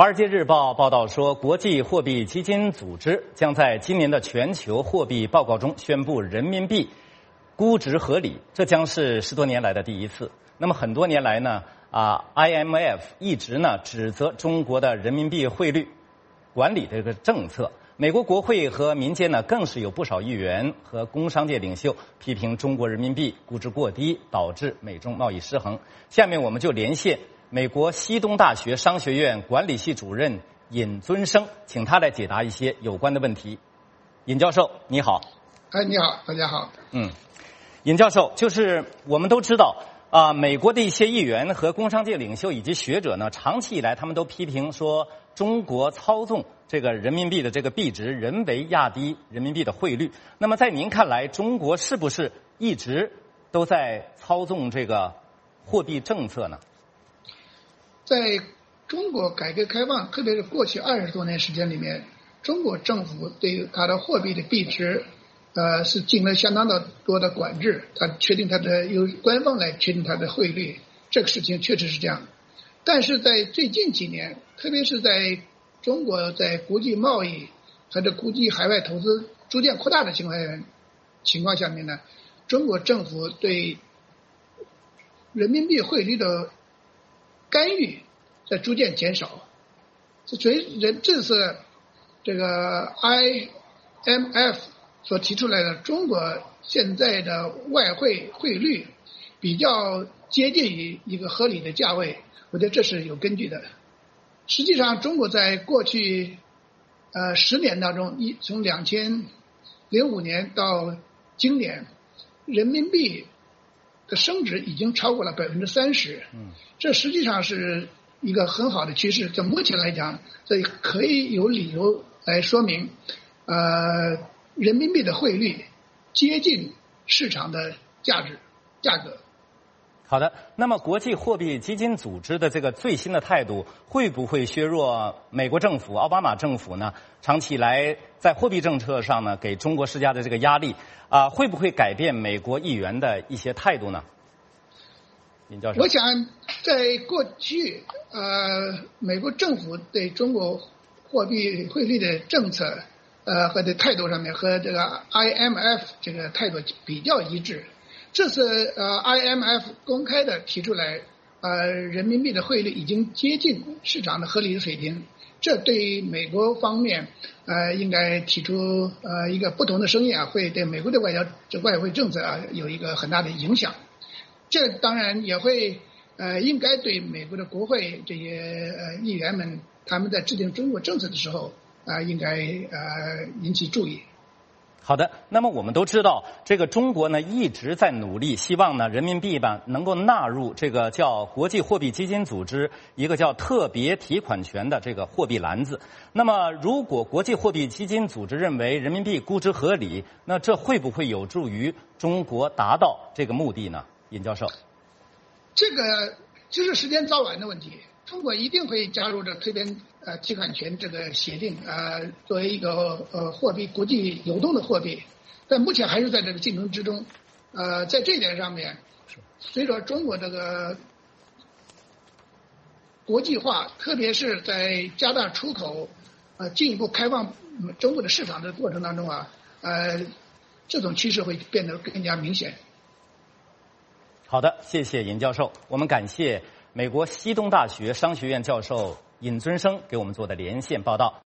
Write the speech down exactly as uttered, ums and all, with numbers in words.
华尔街日报报道说，国际货币基金组织将在今年的全球货币报告中宣布人民币估值合理，这将是十多年来的第一次。那么很多年来呢，啊 ，I M F 一直呢指责中国的人民币汇率管理这个政策。美国国会和民间呢，更是有不少议员和工商界领袖批评中国人民币估值过低，导致美中贸易失衡。下面我们就连线美国西东大学商学院管理系主任尹尊生，请他来解答一些有关的问题。尹教授，你好。 哎，你好，大家好。 嗯，尹教授，就是我们都知道啊、呃，美国的一些议员和工商界领袖以及学者呢，长期以来他们都批评说，中国操纵这个人民币的这个币值，人为压低人民币的汇率。那么在您看来，中国是不是一直都在操纵这个货币政策呢？ 在中国改革开放，特别是过去二十多年时间里面，中国政府对于它的货币的币值，呃，是进了相当的多的管制。它确定它的由官方来确定它的汇率，这个事情确实是这样。但是在最近几年，特别是在中国在国际贸易和这国际海外投资逐渐扩大的情况下情况下面呢，中国政府对人民币汇率的干预在逐渐减少。所以人这次这个 I M F 所提出来的中国现在的外汇汇率比较接近于一个合理的价位，我觉得这是有根据的。实际上中国在过去呃十年当中，一从两千零五年到今年，人民币的升值已经超过了百分之三十，这实际上是一个很好的趋势。在目前来讲，这可以有理由来说明，呃，人民币的汇率接近市场的价值价格。 好的，那么国际货币基金组织的这个最新的态度，会不会削弱美国政府、奥巴马政府呢长期以来在货币政策上呢给中国施加的这个压力啊、呃，会不会改变美国议员的一些态度呢？尹教授， 我想在过去，呃，美国政府对中国货币汇率的政策，呃和的态度上面和这个 I M F 这个态度比较一致。这次呃 I M F 公开的提出来，呃人民币的汇率已经接近市场的合理的水平，这对美国方面呃应该提出呃一个不同的声音啊，会对美国的外交这外汇政策啊有一个很大的影响。这当然也会呃应该对美国的国会这些呃议员们他们在制定中国政策的时候啊、呃、应该呃引起注意。 好的，那么我们都知道，这个中国呢一直在努力，希望呢人民币吧能够纳入这个叫国际货币基金组织一个叫特别提款权的这个货币篮子。那么，如果国际货币基金组织认为人民币估值合理，那这会不会有助于中国达到这个目的呢？尹教授， 这个就是时间早晚的问题。中国一定会加入这特别呃提款权这个协定，呃，作为一个呃货币国际流动的货币，但目前还是在这个进程之中。呃，在这一点上面，随着中国这个国际化，特别是在加大出口，呃，进一步开放中国的市场的过程当中啊，呃，这种趋势会变得更加明显。 好的，谢谢尹教授，我们感谢美国西东大学商学院教授尹尊生给我们做的连线报道。